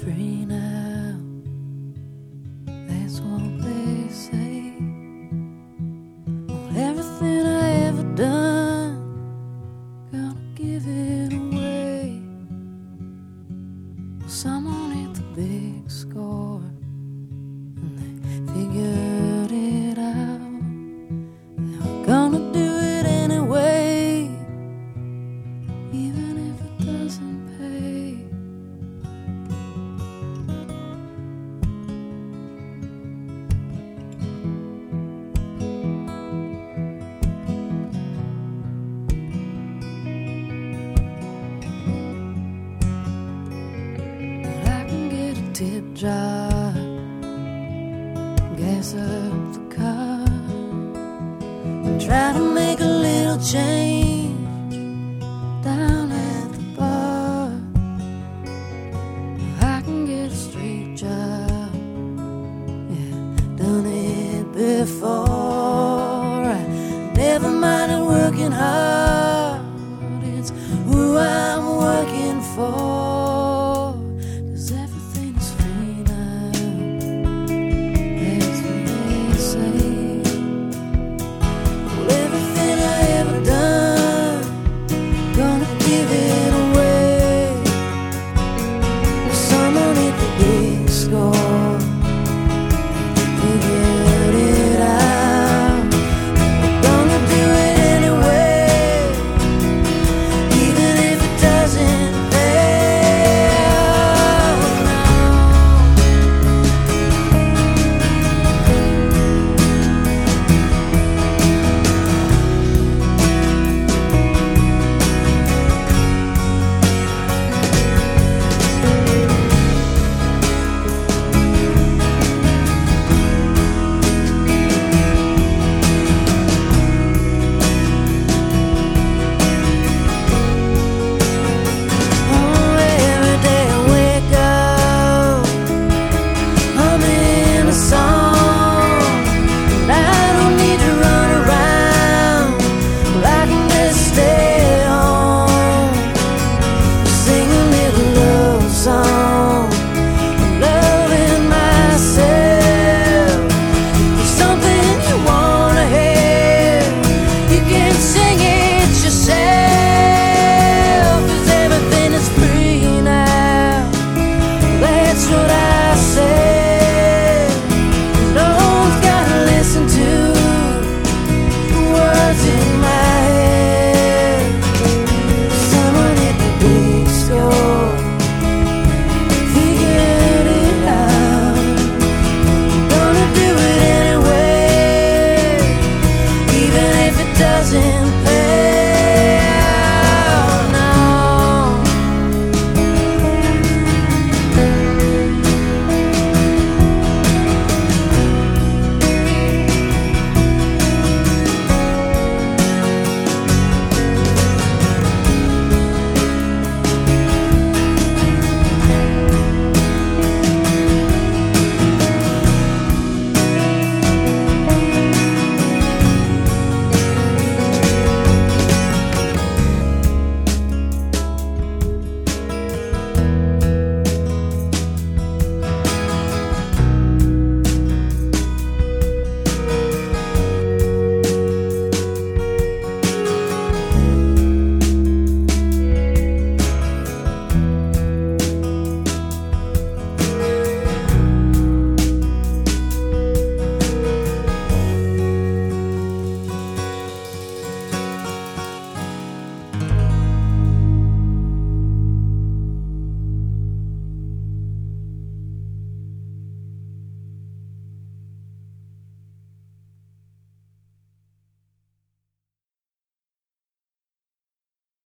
free now, that's what they say. Well, everything I ever done, gonna give it away. Well, someone hit the big score and they figured it out. They were gonna do it anyway, even if it doesn't pay. Tip jar, gas up the car, and try to make a little change down at the bar. I can get a straight job, yeah, done it before.